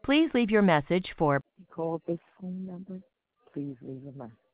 Please leave your message for You called this phone number. Please leave a message.